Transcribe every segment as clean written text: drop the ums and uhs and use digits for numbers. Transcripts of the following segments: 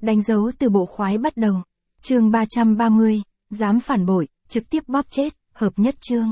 Đánh dấu từ bộ khoái bắt đầu. Chương 330, dám phản bội, trực tiếp bóp chết, hợp nhất chương.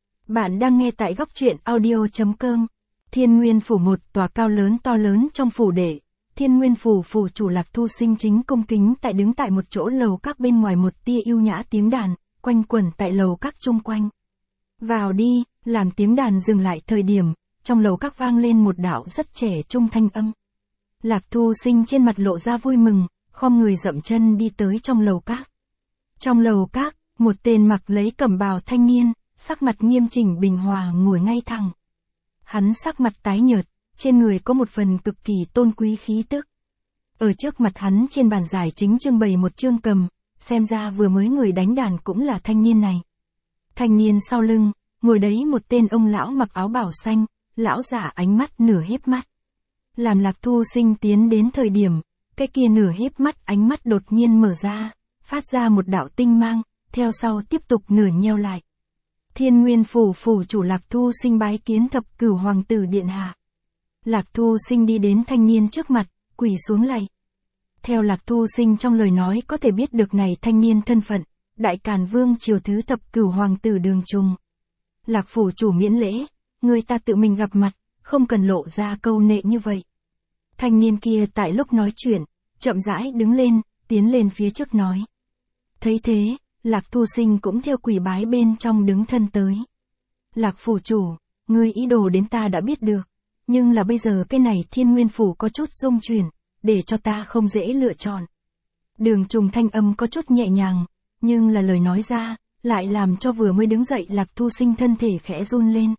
Bạn đang nghe tại góc truyện audio.com. Thiên Nguyên Phủ, một tòa cao lớn to lớn trong phủ đệ. Thiên Nguyên Phủ phủ chủ Lạc Thu Sinh chính cung kính đứng tại một chỗ lầu các, bên ngoài một tia yêu nhã tiếng đàn quanh quẩn tại lầu các chung quanh. Vào đi. Làm tiếng đàn dừng lại thời điểm, trong lầu các vang lên một đạo rất trẻ trung thanh âm. Lạc Thu Sinh trên mặt lộ ra vui mừng, khom người dậm chân đi tới trong lầu các. Trong lầu các, một tên mặc lấy cẩm bào thanh niên, sắc mặt nghiêm chỉnh bình hòa ngồi ngay thẳng. Hắn sắc mặt tái nhợt, trên người có một phần cực kỳ tôn quý khí tức. Ở trước mặt hắn trên bàn giải chính trưng bày một chương cầm, xem ra vừa mới người đánh đàn cũng là thanh niên này. Thanh niên sau lưng, ngồi đấy một tên ông lão mặc áo bào xanh, lão giả ánh mắt nửa híp mắt. Làm Lạc Thu Sinh tiến đến thời điểm, cái kia nửa híp mắt ánh mắt đột nhiên mở ra, phát ra một đạo tinh mang, theo sau tiếp tục nửa nheo lại. Thiên Nguyên Phủ phủ chủ Lạc Thu Sinh bái kiến Thập Cửu Hoàng tử điện hạ. Lạc Thu Sinh đi đến thanh niên trước mặt, quỳ xuống lạy. Theo Lạc Thu Sinh trong lời nói có thể biết được này thanh niên thân phận, Đại Càn Vương triều thứ Thập Cửu Hoàng tử Đường Trùng. Lạc phủ chủ miễn lễ, người ta tự mình gặp mặt, không cần lộ ra câu nệ như vậy. Thanh niên kia tại lúc nói chuyện, chậm rãi đứng lên, tiến lên phía trước nói. Thấy thế, Lạc Thu Sinh cũng theo quỳ bái bên trong đứng thân tới. Lạc phủ chủ, ngươi ý đồ đến ta đã biết được, nhưng là bây giờ cái này Thiên Nguyên Phủ có chút rung chuyển, để cho ta không dễ lựa chọn. Đường Trùng thanh âm có chút nhẹ nhàng, nhưng là lời nói ra, lại làm cho vừa mới đứng dậy Lạc Thu Sinh thân thể khẽ run lên.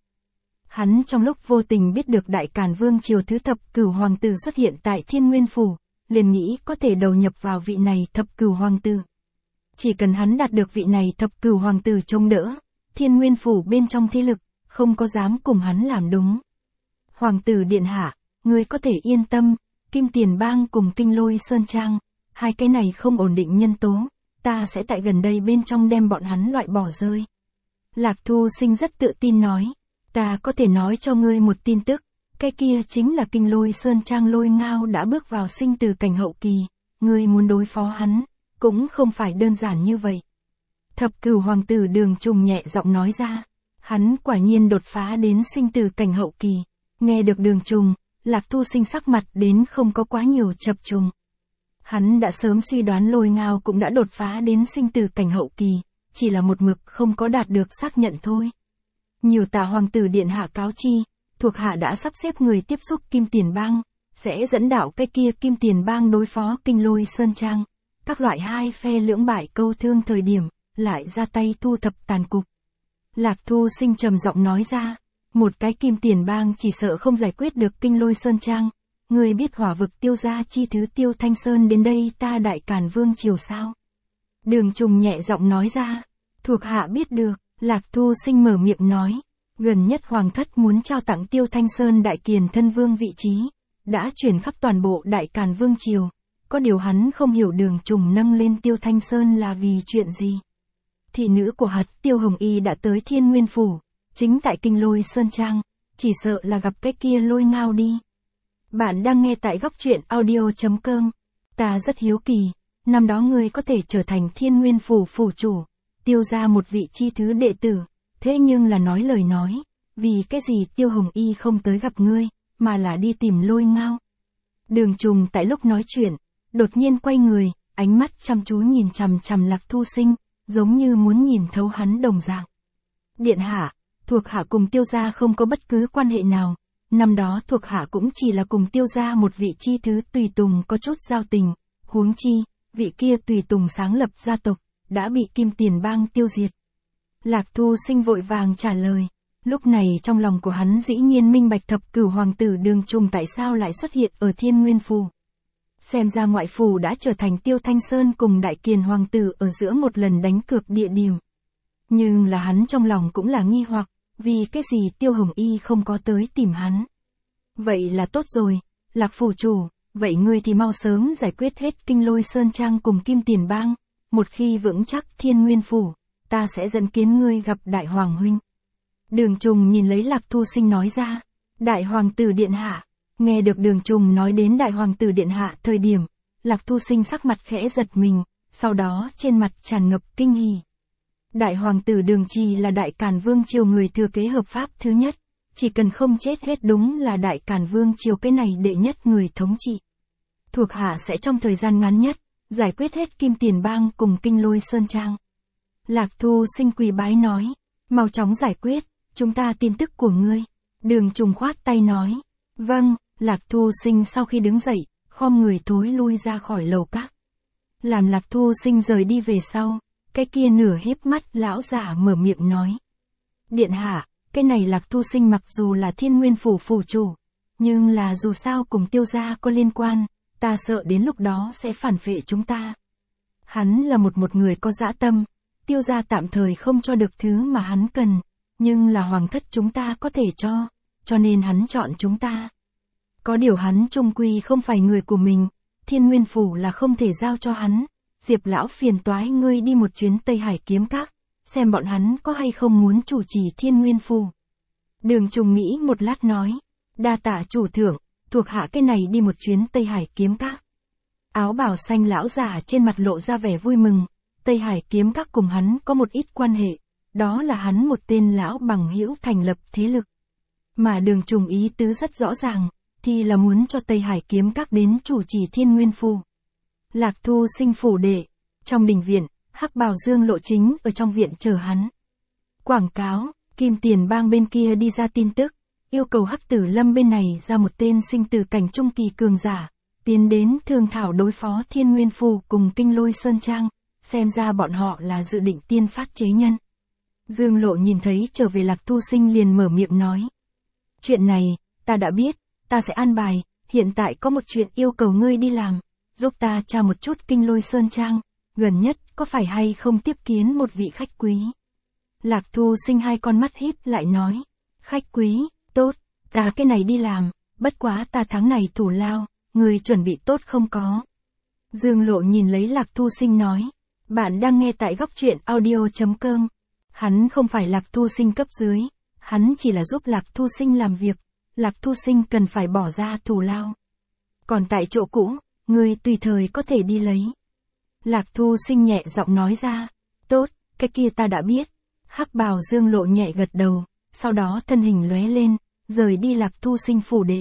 Hắn trong lúc vô tình biết được Đại Càn Vương triều thứ Thập Cửu Hoàng tử xuất hiện tại Thiên Nguyên Phủ, liền nghĩ có thể đầu nhập vào vị này Thập Cửu Hoàng tử. Chỉ cần hắn đạt được vị này Thập Cửu Hoàng tử chống đỡ, Thiên Nguyên Phủ bên trong thế lực, không có dám cùng hắn làm đúng. Hoàng tử điện hạ, ngươi có thể yên tâm, Kim Tiền Bang cùng Kinh Lôi Sơn Trang, hai cái này không ổn định nhân tố, ta sẽ tại gần đây bên trong đem bọn hắn loại bỏ rơi. Lạc Thu Sinh rất tự tin nói, ta có thể nói cho ngươi một tin tức, cái kia chính là Kinh Lôi Sơn Trang Lôi Ngao đã bước vào sinh tử cảnh hậu kỳ, ngươi muốn đối phó hắn, cũng không phải đơn giản như vậy. Thập Cửu Hoàng tử Đường Trùng nhẹ giọng nói ra, hắn quả nhiên đột phá đến sinh tử cảnh hậu kỳ. Nghe được Đường Trùng, Lạc Thu Sinh sắc mặt đến không có quá nhiều chập trùng. Hắn đã sớm suy đoán Lôi Ngao cũng đã đột phá đến sinh tử cảnh hậu kỳ, chỉ là một mực không có đạt được xác nhận thôi. Nhiều tạ Hoàng tử điện hạ cáo chi, thuộc hạ đã sắp xếp người tiếp xúc Kim Tiền Bang, sẽ dẫn đạo cái kia Kim Tiền Bang đối phó Kinh Lôi Sơn Trang. Các loại hai phe lưỡng bại câu thương thời điểm, lại ra tay thu thập tàn cục. Lạc Thu Sinh trầm giọng nói ra, một cái Kim Tiền Bang chỉ sợ không giải quyết được Kinh Lôi Sơn Trang. Người biết Hỏa Vực Tiêu gia chi thứ Tiêu Thanh Sơn đến đây ta Đại Càn Vương triều sao? Đường Trùng nhẹ giọng nói ra, thuộc hạ biết được. Lạc Thu Sinh mở miệng nói, gần nhất Hoàng thất muốn trao tặng Tiêu Thanh Sơn Đại Kiền thân vương vị trí, đã chuyển khắp toàn bộ Đại Càn Vương triều. Có điều hắn không hiểu Đường Trùng nâng lên Tiêu Thanh Sơn là vì chuyện gì. Thị nữ của hắn Tiêu Hồng Y đã tới Thiên Nguyên Phủ, chính tại Kinh Lôi Sơn Trang, chỉ sợ là gặp cái kia Lôi Ngao đi. Bạn đang nghe tại góc truyện audio.com. Ta rất hiếu kỳ, năm đó ngươi có thể trở thành Thiên Nguyên Phủ phủ chủ, Tiêu ra một vị chi thứ đệ tử, thế nhưng là nói lời nói, vì cái gì Tiêu Hồng Y không tới gặp ngươi, mà là đi tìm Lôi Ngao. Đường Trùng tại lúc nói chuyện, đột nhiên quay người, ánh mắt chăm chú nhìn chằm chằm Lạc Thu Sinh, giống như muốn nhìn thấu hắn đồng dạng. Điện hạ, thuộc hạ cùng Tiêu gia không có bất cứ quan hệ nào, năm đó thuộc hạ cũng chỉ là cùng Tiêu gia một vị chi thứ tùy tùng có chút giao tình, huống chi, vị kia tùy tùng sáng lập gia tộc, đã bị Kim Tiền Bang tiêu diệt. Lạc Thu Sinh vội vàng trả lời, lúc này trong lòng của hắn dĩ nhiên minh bạch Thập Cửu Hoàng tử Đường Trùng tại sao lại xuất hiện ở Thiên Nguyên Phủ. Xem ra ngoại phủ đã trở thành Tiêu Thanh Sơn cùng Đại Kiền Hoàng tử ở giữa một lần đánh cược địa điểm. Nhưng là hắn trong lòng cũng là nghi hoặc, vì cái gì Tiêu Hồng Y không có tới tìm hắn. Vậy là tốt rồi, Lạc phủ chủ, vậy ngươi thì mau sớm giải quyết hết Kinh Lôi Sơn Trang cùng Kim Tiền Bang, một khi vững chắc Thiên Nguyên Phủ, ta sẽ dẫn kiến ngươi gặp Đại Hoàng huynh. Đường Trùng nhìn lấy Lạc Thu Sinh nói ra, Đại Hoàng tử điện hạ. Nghe được Đường Trùng nói đến Đại Hoàng tử điện hạ thời điểm, Lạc Thu Sinh sắc mặt khẽ giật mình, sau đó trên mặt tràn ngập kinh hỉ. Đại hoàng tử Đường Trì là Đại Càn Vương triều người thừa kế hợp pháp thứ nhất, chỉ cần không chết hết đúng là Đại Càn Vương triều cái này đệ nhất người thống trị. Thuộc hạ sẽ trong thời gian ngắn nhất, giải quyết hết Kim Tiền Bang cùng Kinh Lôi Sơn Trang. Lạc Thu Sinh quỳ bái nói, mau chóng giải quyết, chúng ta tin tức của ngươi. Đường Trùng khoát tay nói, vâng. Lạc Thu Sinh sau khi đứng dậy, khom người thối lui ra khỏi lầu các. Làm Lạc Thu Sinh rời đi về sau, cái kia nửa híp mắt lão giả mở miệng nói. Điện hạ, cái này Lạc Thu Sinh mặc dù là Thiên Nguyên Phủ phủ chủ, nhưng là dù sao cùng Tiêu gia có liên quan, ta sợ đến lúc đó sẽ phản vệ chúng ta. Hắn là một người có dã tâm, Tiêu gia tạm thời không cho được thứ mà hắn cần, nhưng là hoàng thất chúng ta có thể cho nên hắn chọn chúng ta. Có điều hắn chung quy không phải người của mình, Thiên Nguyên Phủ là không thể giao cho hắn. Diệp lão phiền toái ngươi đi một chuyến Tây Hải kiếm các, xem bọn hắn có hay không muốn chủ trì Thiên Nguyên Phủ. Đường Trùng nghĩ một lát nói, đa tạ chủ thưởng, thuộc hạ cái này đi một chuyến Tây Hải kiếm các. Áo bào xanh lão giả trên mặt lộ ra vẻ vui mừng, Tây Hải kiếm các cùng hắn có một ít quan hệ, đó là hắn một tên lão bằng hữu thành lập thế lực. Mà Đường Trùng ý tứ rất rõ ràng, thì là muốn cho Tây Hải kiếm các đến chủ trì Thiên Nguyên Phủ. Lạc Thu Sinh phủ đệ, trong đình viện, Hắc Bào Dương Lộ chính ở trong viện chờ hắn. Quảng cáo, Kim Tiền Bang bên kia đi ra tin tức, yêu cầu Hắc Tử Lâm bên này ra một tên sinh tử cảnh trung kỳ cường giả, tiến đến thương thảo đối phó Thiên Nguyên Phủ cùng Kinh Lôi Sơn Trang, xem ra bọn họ là dự định tiên phát chế nhân. Dương Lộ nhìn thấy trở về Lạc Thu Sinh liền mở miệng nói. Chuyện này, ta đã biết, ta sẽ an bài, hiện tại có một chuyện yêu cầu ngươi đi làm, giúp ta tra một chút Kinh Lôi Sơn Trang, gần nhất có phải hay không tiếp kiến một vị khách quý. Lạc Thu Sinh hai con mắt híp lại nói, khách quý, tốt, ta cái này đi làm, bất quá ta tháng này thủ lao, ngươi chuẩn bị tốt không có. Dương Lộ nhìn lấy Lạc Thu Sinh nói, bạn đang nghe tại góc truyện audio.com. Hắn không phải Lạc Thu Sinh cấp dưới, hắn chỉ là giúp Lạc Thu Sinh làm việc, Lạc Thu Sinh cần phải bỏ ra thù lao. Còn tại chỗ cũ, ngươi tùy thời có thể đi lấy. Lạc Thu Sinh nhẹ giọng nói ra, tốt, cái kia ta đã biết. Hắc Bào Dương Lộ nhẹ gật đầu, sau đó thân hình lóe lên, rời đi Lạc Thu Sinh phủ đệ.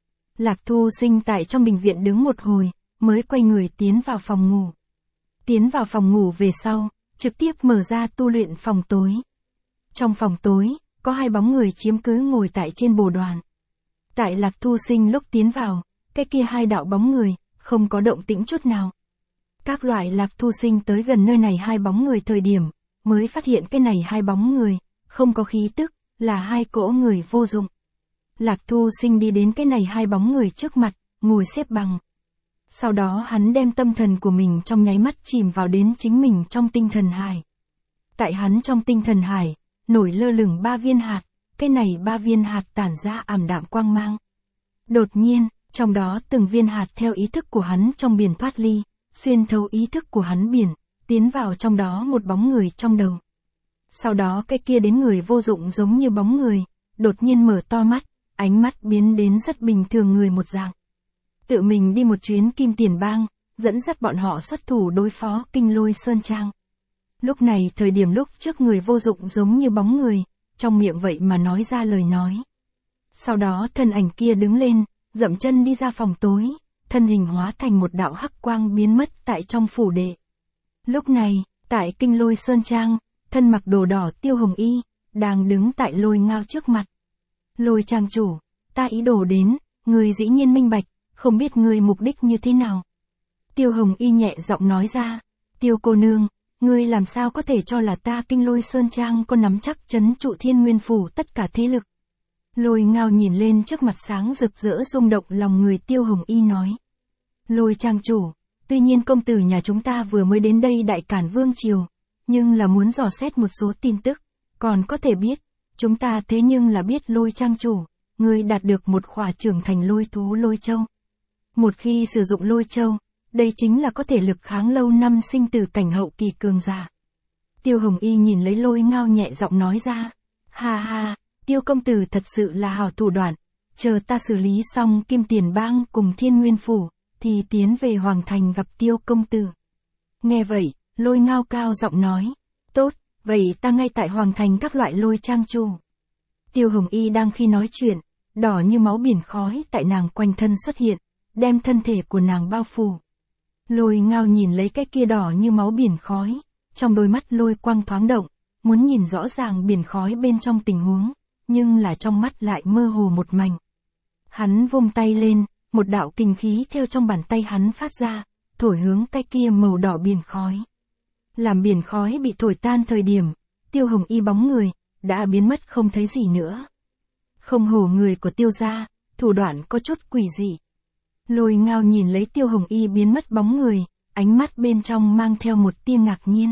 Lạc Thu Sinh tại trong đình viện đứng một hồi, mới quay người tiến vào phòng ngủ. Tiến vào phòng ngủ về sau, trực tiếp mở ra tu luyện phòng tối. Trong phòng tối, có hai bóng người chiếm cứ ngồi tại trên bồ đoàn. Tại Lạc Thu Sinh lúc tiến vào, cái kia hai đạo bóng người, không có động tĩnh chút nào. Các loại Lạc Thu Sinh tới gần nơi này hai bóng người thời điểm, mới phát hiện cái này hai bóng người, không có khí tức, là hai cỗ người vô dụng. Lạc Thu Sinh đi đến cái này hai bóng người trước mặt, ngồi xếp bằng. Sau đó hắn đem tâm thần của mình trong nháy mắt chìm vào đến chính mình trong tinh thần hải. Tại hắn trong tinh thần hải, nổi lơ lửng 3 viên hạt, cái này 3 viên hạt tản ra ảm đạm quang mang. Đột nhiên, trong đó từng viên hạt theo ý thức của hắn trong biển thoát ly, xuyên thấu ý thức của hắn biển, tiến vào trong đó một bóng người trong đầu. Sau đó cái kia đến người vô dụng giống như bóng người, đột nhiên mở to mắt, ánh mắt biến đến rất bình thường người một dạng. Tự mình đi một chuyến Kim Tiền Bang, dẫn dắt bọn họ xuất thủ đối phó Kinh Lôi Sơn Trang. Lúc này thời điểm lúc trước người vô dụng giống như bóng người, trong miệng vậy mà nói ra lời nói. Sau đó thân ảnh kia đứng lên, dậm chân đi ra phòng tối, thân hình hóa thành một đạo hắc quang biến mất tại trong phủ đệ. Lúc này, tại Kinh Lôi Sơn Trang, thân mặc đồ đỏ Tiêu Hồng Y, đang đứng tại Lôi Ngao trước mặt. Lôi trang chủ, ta ý đồ đến, người dĩ nhiên minh bạch, không biết người mục đích như thế nào. Tiêu Hồng Y nhẹ giọng nói ra, Tiêu cô nương, ngươi làm sao có thể cho là ta Kinh Lôi Sơn Trang có nắm chắc trấn trụ Thiên Nguyên Phủ tất cả thế lực. Lôi Ngao nhìn lên trước mặt sáng rực rỡ rung động lòng người Tiêu Hồng Y nói. Lôi trang chủ, tuy nhiên công tử nhà chúng ta vừa mới đến đây Đại Cản Vương Triều, nhưng là muốn dò xét một số tin tức, còn có thể biết, chúng ta thế nhưng là biết Lôi trang chủ, ngươi đạt được một khỏa trưởng thành lôi thú Lôi Châu. Một khi sử dụng Lôi Châu, đây chính là có thể lực kháng lâu năm sinh tử cảnh hậu kỳ cường giả. Tiêu Hồng Y nhìn lấy Lôi Ngao nhẹ giọng nói ra, ha ha, Tiêu công tử thật sự là hảo thủ đoạn, chờ ta xử lý xong Kim Tiền Bang cùng Thiên Nguyên Phủ, thì tiến về Hoàng Thành gặp Tiêu công tử. Nghe vậy, Lôi Ngao cao giọng nói, tốt, vậy ta ngay tại Hoàng Thành các loại lôi trang chủ. Tiêu Hồng Y đang khi nói chuyện, đỏ như máu biển khói tại nàng quanh thân xuất hiện, đem thân thể của nàng bao phủ. Lôi Ngao nhìn lấy cái kia đỏ như máu biển khói, trong đôi mắt lôi quang thoáng động, muốn nhìn rõ ràng biển khói bên trong tình huống, nhưng là trong mắt lại mơ hồ một mảnh. Hắn vung tay lên, một đạo kình khí theo trong bàn tay hắn phát ra, thổi hướng cái kia màu đỏ biển khói. Làm biển khói bị thổi tan thời điểm, Tiêu Hồng Y bóng người, đã biến mất không thấy gì nữa. Không hổ người của Tiêu gia, thủ đoạn có chút quỷ dị. Lôi Ngao nhìn lấy Tiêu Hồng Y biến mất bóng người, ánh mắt bên trong mang theo một tia ngạc nhiên.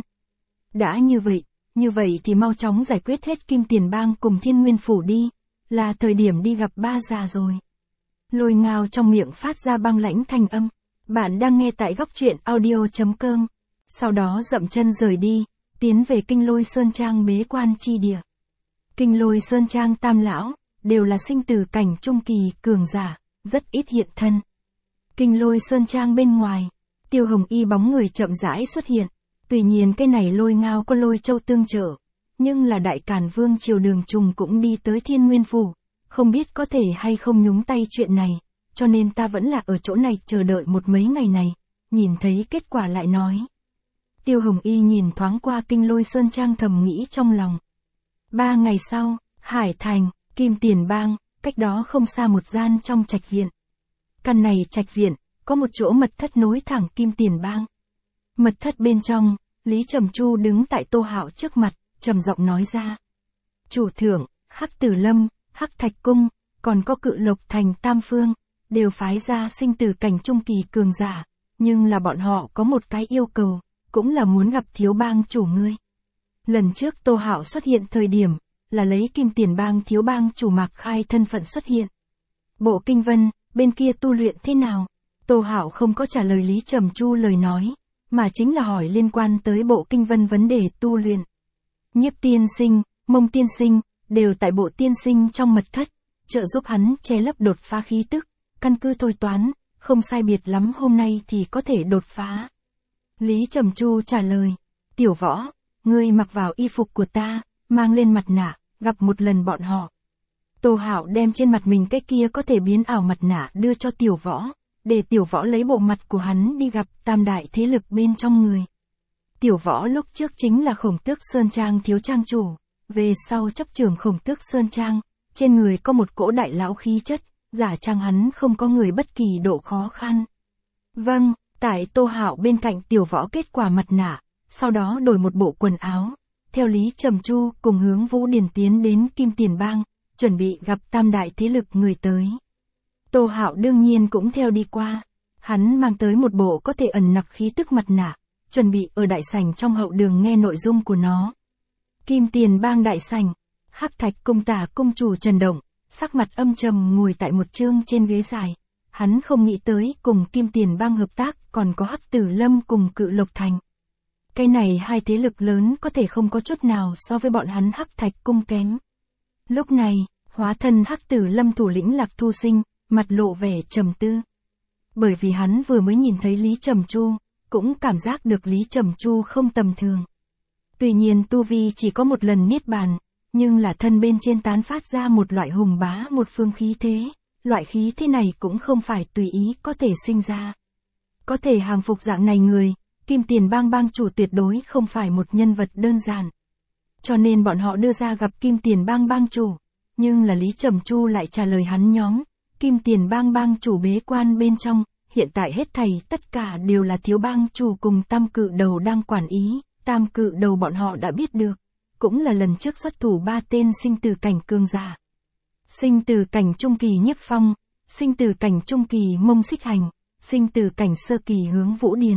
Đã như vậy thì mau chóng giải quyết hết Kim Tiền Bang cùng Thiên Nguyên Phủ đi, là thời điểm đi gặp ba già rồi. Lôi Ngao trong miệng phát ra băng lãnh thanh âm. Bạn đang nghe tại góc truyện audio.com. Sau đó dậm chân rời đi, tiến về Kinh Lôi Sơn Trang bế quan chi địa. Kinh Lôi Sơn Trang tam lão, đều là sinh tử cảnh trung kỳ cường giả, rất ít hiện thân. Kinh Lôi Sơn Trang bên ngoài, Tiêu Hồng Y bóng người chậm rãi xuất hiện. Tuy nhiên cái này Lôi Ngao có Lôi Châu tương trợ, nhưng là Đại Càn Vương triều Đường Trùng cũng đi tới Thiên Nguyên Phủ, không biết có thể hay không nhúng tay chuyện này, cho nên ta vẫn là ở chỗ này chờ đợi một mấy ngày này, nhìn thấy kết quả lại nói. Tiêu Hồng Y nhìn thoáng qua Kinh Lôi Sơn Trang thầm nghĩ trong lòng. 3 ngày sau, Hải Thành, Kim Tiền Bang, cách đó không xa một gian trong trạch viện. Căn này trạch viện, có một chỗ mật thất nối thẳng Kim Tiền Bang. Mật thất bên trong, Lý Trầm Chu đứng tại Tô Hạo trước mặt, trầm giọng nói ra. Chủ thượng, Hắc Tử Lâm, Hắc Thạch Cung, còn có Cự Lộc Thành Tam Phương, đều phái ra sinh tử cảnh trung kỳ cường giả, nhưng là bọn họ có một cái yêu cầu, cũng là muốn gặp thiếu bang chủ ngươi. Lần trước Tô Hạo xuất hiện thời điểm, là lấy Kim Tiền Bang thiếu bang chủ Mạc Khai thân phận xuất hiện. Bộ Kinh Vân, bên kia tu luyện thế nào? Tô Hạo không có trả lời Lý Trầm Chu lời nói, mà chính là hỏi liên quan tới Bộ Kinh Vân vấn đề tu luyện. Nhiếp tiên sinh, Mông tiên sinh, đều tại Bộ tiên sinh trong mật thất, trợ giúp hắn che lấp đột phá khí tức, căn cứ thôi toán, không sai biệt lắm hôm nay thì có thể đột phá. Lý Trầm Chu trả lời, Tiểu Võ, ngươi mặc vào y phục của ta, mang lên mặt nạ, gặp một lần bọn họ. Tô Hạo đem trên mặt mình cái kia có thể biến ảo mặt nạ đưa cho Tiểu Võ, để Tiểu Võ lấy bộ mặt của hắn đi gặp tam đại thế lực bên trong người. Tiểu Võ lúc trước chính là Khổng Tước Sơn Trang thiếu trang chủ, về sau chấp trưởng Khổng Tước Sơn Trang, trên người có một cỗ đại lão khí chất, giả trang hắn không có người bất kỳ độ khó khăn. Vâng, tại Tô Hạo bên cạnh Tiểu Võ kết quả mặt nạ, sau đó đổi một bộ quần áo, theo Lý Trầm Chu cùng hướng Vũ Điền tiến đến Kim Tiền Bang, chuẩn bị gặp tam đại thế lực người tới. Tô Hạo đương nhiên cũng theo đi qua, hắn mang tới một bộ có thể ẩn nặc khí tức mặt nạ, chuẩn bị ở đại sảnh trong hậu đường nghe nội dung của nó. Kim Tiền Bang đại sảnh, Hắc Thạch Cung Tả cung chủ Trần Động, sắc mặt âm trầm ngồi tại một chương trên ghế dài, hắn không nghĩ tới cùng Kim Tiền Bang hợp tác còn có Hắc Tử Lâm cùng Cự Lộc Thành. Cái này hai thế lực lớn có thể không có chút nào so với bọn hắn Hắc Thạch Cung kém. Lúc này, hóa thân Hắc Tử Lâm thủ lĩnh Lạc Thu Sinh, mặt lộ vẻ trầm tư. Bởi vì hắn vừa mới nhìn thấy Lý Trầm Chu, cũng cảm giác được Lý Trầm Chu không tầm thường. Tuy nhiên tu vi chỉ có một lần niết bàn, nhưng là thân bên trên tán phát ra một loại hùng bá một phương khí thế, loại khí thế này cũng không phải tùy ý có thể sinh ra. Có thể hàng phục dạng này người, Kim Tiền Bang bang chủ tuyệt đối không phải một nhân vật đơn giản. Cho nên bọn họ đưa ra gặp Kim Tiền Bang bang chủ, nhưng là Lý Trầm Chu lại trả lời hắn nhóm, Kim Tiền Bang bang chủ bế quan bên trong, hiện tại hết thảy tất cả đều là thiếu bang chủ cùng Tam Cự Đầu đang quản ý, Tam Cự Đầu bọn họ đã biết được, cũng là lần trước xuất thủ 3 tên sinh tử cảnh cường giả. Sinh tử cảnh trung kỳ Nhiếp Phong, sinh tử cảnh trung kỳ Mông Xích Hành, sinh tử cảnh sơ kỳ Hướng Vũ Điền.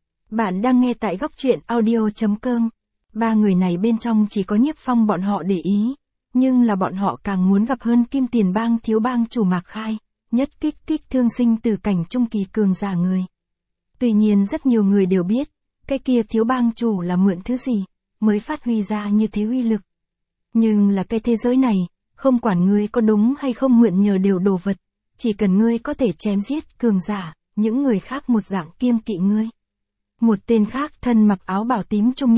Bạn đang nghe tại góc truyện audio.com. 3 người này bên trong chỉ có Nhiếp Phong bọn họ để ý, nhưng là bọn họ càng muốn gặp hơn Kim Tiền Bang thiếu bang chủ Mạc Khai, nhất kích thương sinh tử cảnh trung kỳ cường giả người. Tuy nhiên rất nhiều người đều biết, cái kia thiếu bang chủ là mượn thứ gì, mới phát huy ra như thế uy lực. Nhưng là cái thế giới này, không quản ngươi có đúng hay không mượn nhờ điều đồ vật, chỉ cần ngươi có thể chém giết cường giả, những người khác một dạng kiêng kỵ ngươi. Một tên khác thân mặc áo bảo tím trung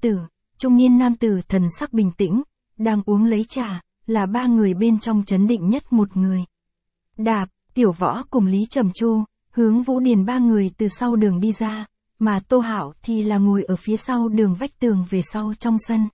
niên nam tử thần sắc bình tĩnh, đang uống lấy trà, là ba người bên trong trấn định nhất một người. Đạp, Tiểu Võ cùng Lý Trầm Chu, Hướng Vũ Điền ba người từ sau đường đi ra, mà Tô Hạo thì là ngồi ở phía sau đường vách tường về sau trong sân.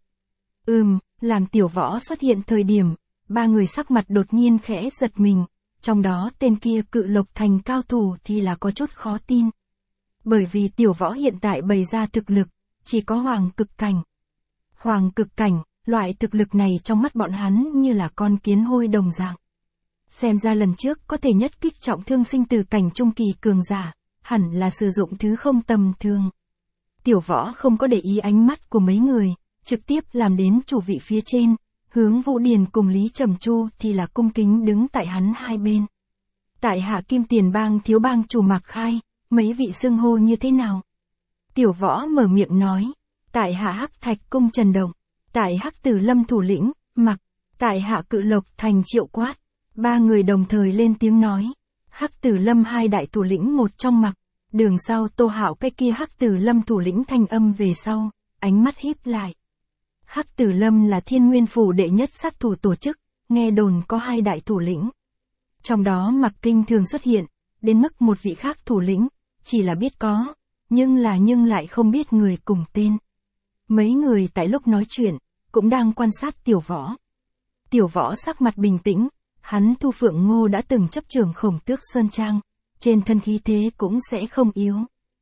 Làm Tiểu Võ xuất hiện thời điểm, ba người sắc mặt đột nhiên khẽ giật mình, trong đó tên kia Cự Lộc Thành cao thủ thì là có chút khó tin. Bởi vì Tiểu Võ hiện tại bày ra thực lực, chỉ có Hoàng Cực Cảnh. Hoàng Cực Cảnh, loại thực lực này trong mắt bọn hắn như là con kiến hôi đồng dạng. Xem ra lần trước có thể nhất kích trọng thương sinh tử cảnh trung kỳ cường giả, hẳn là sử dụng thứ không tầm thường. Tiểu Võ không có để ý ánh mắt của mấy người, trực tiếp làm đến chủ vị phía trên, Hướng Vũ Điền cùng Lý Trầm Chu thì là cung kính đứng tại hắn hai bên. Tại hạ Kim Tiền Bang thiếu bang chủ Mạc Khai, mấy vị xưng hô như thế nào? Tiểu Võ mở miệng nói, tại hạ Hắc Thạch Cung Trần Động, tại Hắc Tử Lâm thủ lĩnh, Mặc, tại hạ Cự Lộc Thành Triệu Quát. Ba người đồng thời lên tiếng nói, Hắc Tử Lâm hai đại thủ lĩnh một trong Mặc, đường sau Tô Hạo cái kia Hắc Tử Lâm thủ lĩnh thanh âm về sau, ánh mắt híp lại. Hắc Tử Lâm là Thiên Nguyên Phủ đệ nhất sát thủ tổ chức, nghe đồn có hai đại thủ lĩnh. Trong đó Mặc Kinh thường xuất hiện, đến mức một vị khác thủ lĩnh, chỉ là biết có, nhưng lại không biết người cùng tên. Mấy người tại lúc nói chuyện, cũng đang quan sát Tiểu Võ. Tiểu Võ sắc mặt bình tĩnh, hắn Thu Phượng Ngô đã từng chấp trưởng Khổng Tước Sơn Trang, trên thân khí thế cũng sẽ không yếu.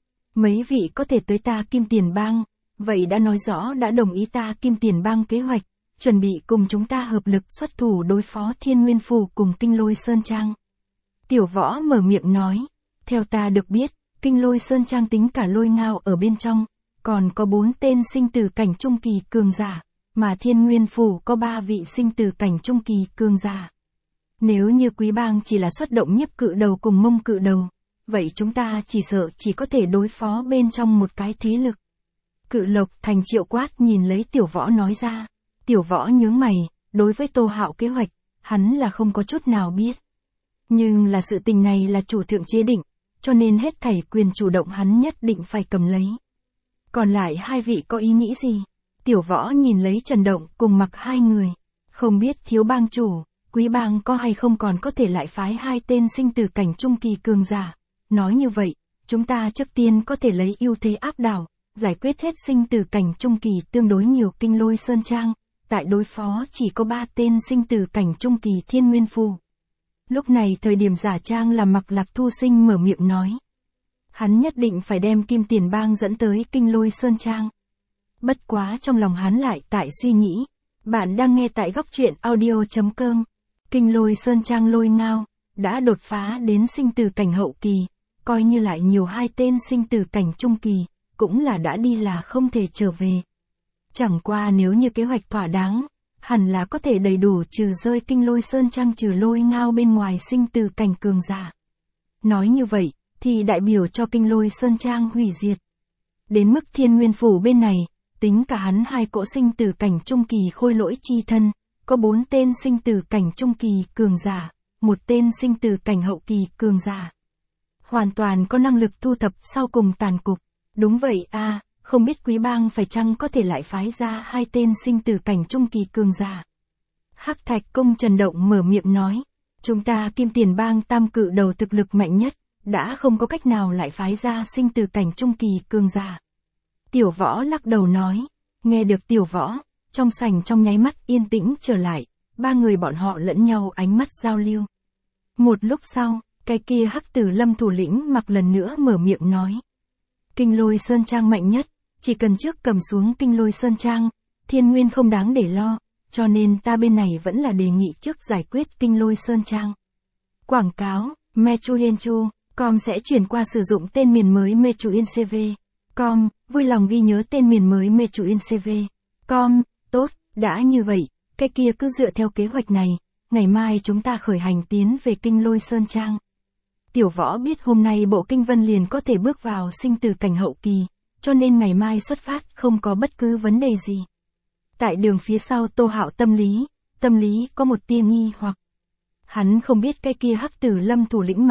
Mấy vị có thể tới ta Kim Tiền Bang, vậy đã nói rõ đã đồng ý ta Kim Tiền Bang kế hoạch, chuẩn bị cùng chúng ta hợp lực xuất thủ đối phó Thiên Nguyên Phủ cùng Kinh Lôi Sơn Trang. Tiểu Võ mở miệng nói, theo ta được biết, Kinh Lôi Sơn Trang tính cả Lôi Ngao ở bên trong, còn có 4 tên sinh tử cảnh trung kỳ cường giả, mà Thiên Nguyên Phủ có 3 vị sinh tử cảnh trung kỳ cường giả. Nếu như Quý Bang chỉ là xuất động Nhiếp Cự Đầu cùng Mông Cự Đầu, vậy chúng ta chỉ sợ chỉ có thể đối phó bên trong một cái thế lực. Cự Lộc Thành Triệu Quát nhìn lấy Tiểu Võ nói ra. Tiểu Võ nhướng mày, đối với Tô Hạo kế hoạch, hắn là không có chút nào biết. Nhưng là sự tình này là chủ thượng chế định, cho nên hết thảy quyền chủ động hắn nhất định phải cầm lấy. Còn lại hai vị có ý nghĩ gì? Tiểu Võ nhìn lấy Trần Động cùng Mặc hai người. Không biết thiếu bang chủ, Quý Bang có hay không còn có thể lại phái hai tên sinh tử cảnh trung kỳ cường giả. Nói như vậy, chúng ta trước tiên có thể lấy ưu thế áp đảo, giải quyết hết sinh tử cảnh trung kỳ tương đối nhiều Kinh Lôi Sơn Trang. Tại đối phó chỉ có 3 tên sinh tử cảnh trung kỳ Thiên Nguyên Phủ. Lúc này thời điểm giả trang là Mặc Lạc Thu Sinh mở miệng nói. Hắn nhất định phải đem Kim Tiền Bang dẫn tới Kinh Lôi Sơn Trang. Bất quá trong lòng hắn lại tại suy nghĩ. Bạn đang nghe tại góc truyện audio.com. Kinh Lôi Sơn Trang Lôi Ngao, đã đột phá đến sinh tử cảnh hậu kỳ, coi như lại nhiều 2 tên sinh tử cảnh trung kỳ, cũng là đã đi là không thể trở về. Chẳng qua nếu như kế hoạch thỏa đáng, hẳn là có thể đầy đủ trừ rơi Kinh Lôi Sơn Trang trừ Lôi Ngao bên ngoài sinh tử cảnh cường giả. Nói như vậy, thì đại biểu cho Kinh Lôi Sơn Trang hủy diệt. Đến mức Thiên Nguyên Phủ bên này, tính cả hắn 2 cỗ sinh tử cảnh trung kỳ khôi lỗi chi thân, có 4 tên sinh tử cảnh trung kỳ cường giả, 1 tên sinh tử cảnh hậu kỳ cường giả. Hoàn toàn có năng lực thu thập sau cùng tàn cục. Đúng vậy a, không biết Quý Bang phải chăng có thể lại phái ra 2 tên sinh tử cảnh trung kỳ cường giả. Hắc Thạch Cung Trần Động mở miệng nói, chúng ta Kim Tiền Bang Tam Cự Đầu thực lực mạnh nhất, đã không có cách nào lại phái ra sinh tử cảnh trung kỳ cường giả. Tiểu Võ lắc đầu nói, nghe được Tiểu Võ, trong sảnh trong nháy mắt yên tĩnh trở lại, ba người bọn họ lẫn nhau ánh mắt giao lưu. Một lúc sau, cái kia Hắc Tử Lâm thủ lĩnh Mặc lần nữa mở miệng nói. Kinh Lôi Sơn Trang mạnh nhất, chỉ cần trước cầm xuống Kinh Lôi Sơn Trang, Thiên Nguyên không đáng để lo, cho nên ta bên này vẫn là đề nghị trước giải quyết Kinh Lôi Sơn Trang. Quảng cáo, Mechuyenchu.com sẽ chuyển qua sử dụng tên miền mới Mechuyencv.com, vui lòng ghi nhớ tên miền mới Mechuyencv.com, tốt, đã như vậy, cái kia cứ dựa theo kế hoạch này, ngày mai chúng ta khởi hành tiến về Kinh Lôi Sơn Trang. Tiểu Võ biết hôm nay Bộ Kinh Vân liền có thể bước vào sinh tử cảnh hậu kỳ, cho nên ngày mai xuất phát không có bất cứ vấn đề gì. Tại đường phía sau Tô Hạo tâm lý có một tia nghi hoặc. Hắn không biết cái kia Hắc Tử Lâm thủ lĩnh Mặc,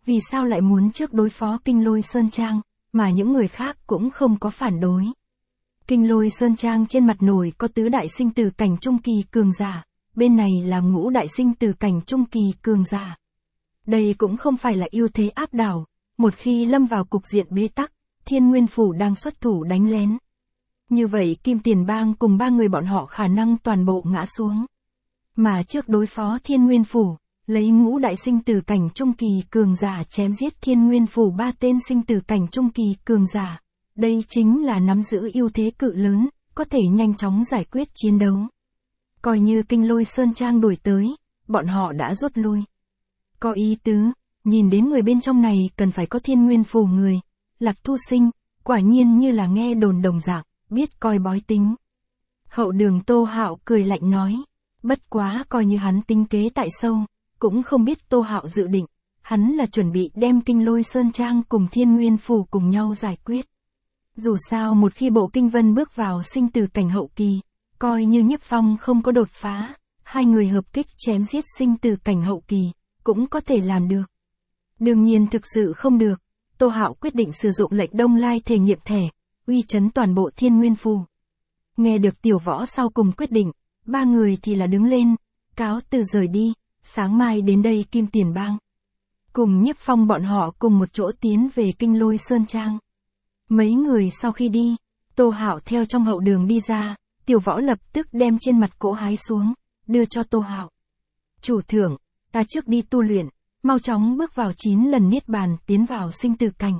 vì sao lại muốn trước đối phó Kinh Lôi Sơn Trang, mà những người khác cũng không có phản đối. Kinh Lôi Sơn Trang trên mặt nổi có tứ đại sinh tử cảnh trung kỳ cường giả, bên này là ngũ đại sinh tử cảnh trung kỳ cường giả. Đây cũng không phải là ưu thế áp đảo, một khi lâm vào cục diện bế tắc, Thiên Nguyên Phủ đang xuất thủ đánh lén. Như vậy Kim Tiền Bang cùng 3 người bọn họ khả năng toàn bộ ngã xuống. Mà trước đối phó Thiên Nguyên Phủ, lấy ngũ đại sinh tử cảnh trung kỳ cường giả chém giết Thiên Nguyên Phủ 3 tên sinh tử cảnh trung kỳ cường giả. Đây chính là nắm giữ ưu thế cự lớn, có thể nhanh chóng giải quyết chiến đấu. Coi như Kinh Lôi Sơn Trang đuổi tới, bọn họ đã rút lui. Có ý tứ, nhìn đến người bên trong này cần phải có Thiên Nguyên Phủ người. Lạc Thu Sinh, quả nhiên như là nghe đồn đồng dạng, biết coi bói tính. Hậu đường Tô Hạo cười lạnh nói, bất quá coi như hắn tính kế tại sâu, cũng không biết Tô Hạo dự định, hắn là chuẩn bị đem Kinh Lôi Sơn Trang cùng Thiên Nguyên Phủ cùng nhau giải quyết. Dù sao một khi Bộ Kinh Vân bước vào sinh tử cảnh hậu kỳ, coi như Nhiếp Phong không có đột phá, hai người hợp kích chém giết sinh tử cảnh hậu kỳ, cũng có thể làm được. Đương nhiên thực sự không được, Tô Hạo quyết định sử dụng lệnh Đông Lai thể nghiệm thẻ, uy chấn toàn bộ Thiên Nguyên Phủ. Nghe được Tiểu Võ sau cùng quyết định, 3 người thì là đứng lên, cáo từ rời đi, sáng mai đến đây Kim Tiền Bang. Cùng Nhiếp Phong bọn họ cùng một chỗ tiến về Kinh Lôi Sơn Trang. Mấy người sau khi đi, Tô Hạo theo trong hậu đường đi ra, Tiểu Võ lập tức đem trên mặt cỗ hái xuống, đưa cho Tô Hạo. Chủ thượng, ta trước đi tu luyện, mau chóng bước vào 9 lần niết bàn tiến vào sinh tử cảnh.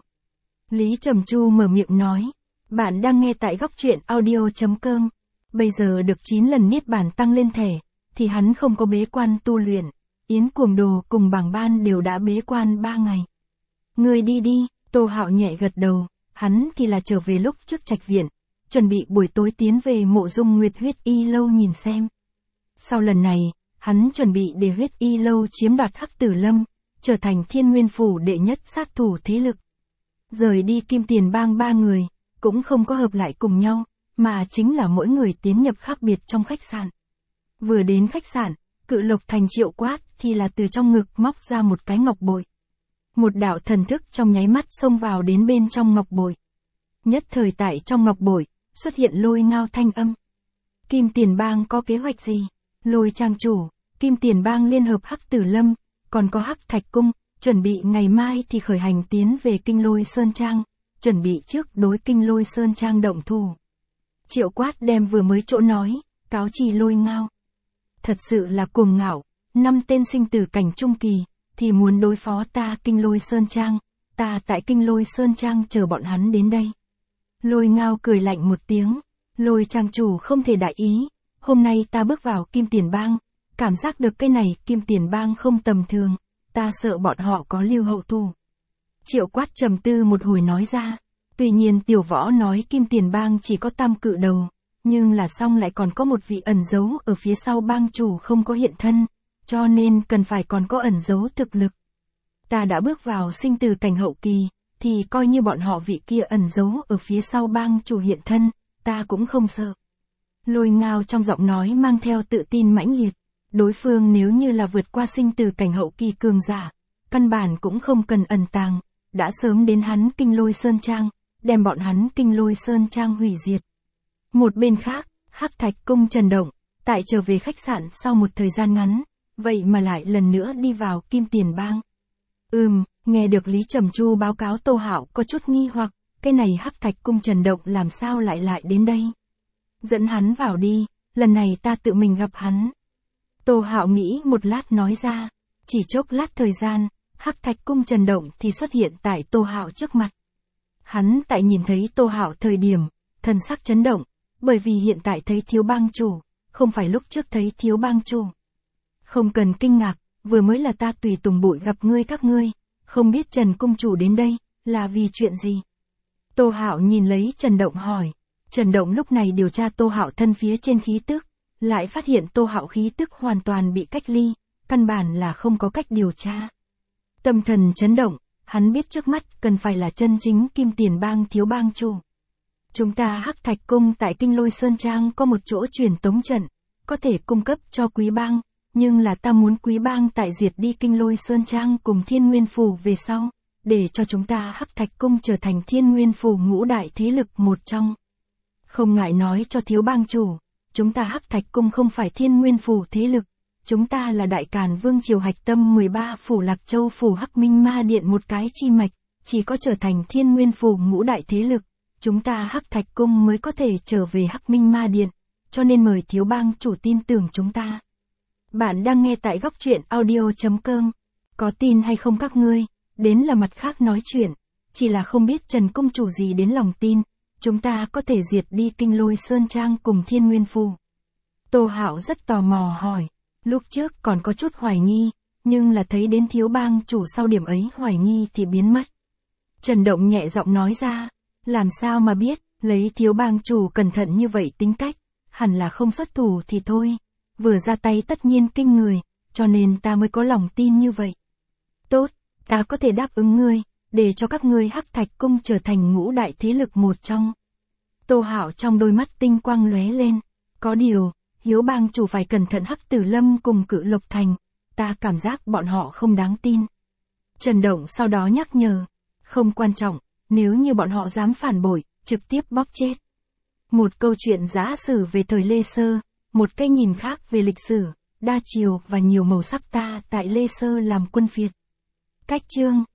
Lý Trầm Chu mở miệng nói, bạn đang nghe tại góc truyện audio.com. Bây giờ được 9 lần niết bàn tăng lên thẻ, thì hắn không có bế quan tu luyện. Yến Cuồng Đồ cùng Bàng Ban đều đã bế quan 3 ngày. Người đi đi, Tô Hạo nhẹ gật đầu, hắn thì là trở về lúc trước trạch viện, chuẩn bị buổi tối tiến về Mộ Dung Nguyệt Huyết Y Lâu nhìn xem. Sau lần này, hắn chuẩn bị để Huyết Y Lâu chiếm đoạt Hắc Tử Lâm, trở thành Thiên Nguyên Phủ đệ nhất sát thủ thế lực. Rời đi Kim Tiền Bang 3 người, cũng không có hợp lại cùng nhau, mà chính là mỗi người tiến nhập khác biệt trong khách sạn. Vừa đến khách sạn, Cự Lộc Thành Triệu Quát thì là từ trong ngực móc ra một cái ngọc bội. Một đạo thần thức trong nháy mắt xông vào đến bên trong ngọc bội. Nhất thời tại trong ngọc bội, xuất hiện Lôi Ngao thanh âm. Kim Tiền Bang có kế hoạch gì? Lôi trang chủ, Kim Tiền Bang liên hợp Hắc Tử Lâm, còn có Hắc Thạch Cung, chuẩn bị ngày mai thì khởi hành tiến về Kinh Lôi Sơn Trang, chuẩn bị trước đối Kinh Lôi Sơn Trang động thủ. Triệu Quát đem vừa mới chỗ nói, cáo trì Lôi Ngao. Thật sự là cuồng ngạo, 5 tên sinh tử cảnh trung kỳ, thì muốn đối phó ta Kinh Lôi Sơn Trang, ta tại Kinh Lôi Sơn Trang chờ bọn hắn đến đây. Lôi Ngao cười lạnh một tiếng, Lôi trang chủ không thể đại ý, hôm nay ta bước vào Kim Tiền Bang, cảm giác được cái này Kim Tiền Bang không tầm thường, ta sợ bọn họ có lưu hậu thủ. Triệu Quát trầm tư một hồi nói ra, tuy nhiên Tiểu Võ nói Kim Tiền Bang chỉ có tam cự đầu, nhưng là xong lại còn có một vị ẩn giấu ở phía sau bang chủ không có hiện thân, cho nên cần phải còn có ẩn giấu thực lực. Ta đã bước vào sinh tử cảnh hậu kỳ, thì coi như bọn họ vị kia ẩn giấu ở phía sau bang chủ hiện thân, ta cũng không sợ. Lôi Ngao trong giọng nói mang theo tự tin mãnh liệt, đối phương nếu như là vượt qua sinh tử cảnh hậu kỳ cường giả, căn bản cũng không cần ẩn tàng, đã sớm đến hắn Kinh Lôi Sơn Trang, đem bọn hắn Kinh Lôi Sơn Trang hủy diệt. Một bên khác, Hắc Thạch Cung Trần Động, tại trở về khách sạn sau một thời gian ngắn, vậy mà lại lần nữa đi vào Kim Tiền Bang. Nghe được Lý Trầm Chu báo cáo Tô Hạo có chút nghi hoặc, cái này Hắc Thạch Cung Trần Động làm sao lại đến đây? Dẫn hắn vào đi, lần này ta tự mình gặp hắn. Tô Hạo nghĩ một lát nói ra, chỉ chốc lát thời gian, Hắc Thạch Cung Trần Động thì xuất hiện tại Tô Hạo trước mặt. Hắn tại nhìn thấy Tô Hạo thời điểm, thần sắc chấn động, bởi vì hiện tại thấy thiếu bang chủ, không phải lúc trước thấy thiếu bang chủ. Không cần kinh ngạc, vừa mới là ta tùy tùng bụi gặp ngươi các ngươi, không biết Trần Cung chủ đến đây, là vì chuyện gì? Tô Hạo nhìn lấy Trần Động hỏi. Trần Động lúc này điều tra Tô Hạo thân phía trên khí tức, lại phát hiện Tô Hạo khí tức hoàn toàn bị cách ly, căn bản là không có cách điều tra. Tâm thần chấn động, hắn biết trước mắt cần phải là chân chính Kim Tiền Bang thiếu bang chủ. Chúng ta Hắc Thạch Cung tại Kinh Lôi Sơn Trang có một chỗ truyền tống trận, có thể cung cấp cho quý bang, nhưng là ta muốn Quý Bang tại diệt đi Kinh Lôi Sơn Trang cùng Thiên Nguyên Phủ về sau, để cho chúng ta Hắc Thạch Cung trở thành Thiên Nguyên Phủ ngũ đại thế lực một trong. Không ngại nói cho thiếu bang chủ, chúng ta Hắc Thạch Cung không phải Thiên Nguyên Phủ thế lực, chúng ta là Đại Càn Vương triều hạch tâm 13 phủ Lạc Châu phủ Hắc Minh Ma Điện một cái chi mạch, chỉ có trở thành Thiên Nguyên Phủ ngũ đại thế lực, chúng ta Hắc Thạch Cung mới có thể trở về Hắc Minh Ma Điện, cho nên mời thiếu bang chủ tin tưởng chúng ta. Bạn đang nghe tại góc truyện audio.com. Có tin hay không các ngươi, đến là mặt khác nói chuyện, chỉ là không biết Trần Cung chủ gì đến lòng tin, chúng ta có thể diệt đi Kinh Lôi Sơn Trang cùng Thiên Nguyên Phủ. Tô Hạo rất tò mò hỏi, lúc trước còn có chút hoài nghi, nhưng là thấy đến thiếu bang chủ sau điểm ấy hoài nghi thì biến mất. Trần Động nhẹ giọng nói ra, làm sao mà biết, lấy thiếu bang chủ cẩn thận như vậy tính cách, hẳn là không xuất thủ thì thôi, vừa ra tay tất nhiên kinh người, cho nên ta mới có lòng tin như vậy. Tốt, ta có thể đáp ứng ngươi, để cho các ngươi Hắc Thạch Cung trở thành ngũ đại thế lực một trong. Tô Hạo trong đôi mắt tinh quang lóe lên, có điều, Hiếu bang chủ phải cẩn thận Hắc Tử Lâm cùng Cự Lộc Thành, ta cảm giác bọn họ không đáng tin. Trần Động sau đó nhắc nhở, không quan trọng, nếu như bọn họ dám phản bội, trực tiếp bóp chết. Một câu chuyện giả sử về thời Lê Sơ, một cái nhìn khác về lịch sử, đa chiều và nhiều màu sắc ta tại Lê Sơ làm quân Việt. Cách chương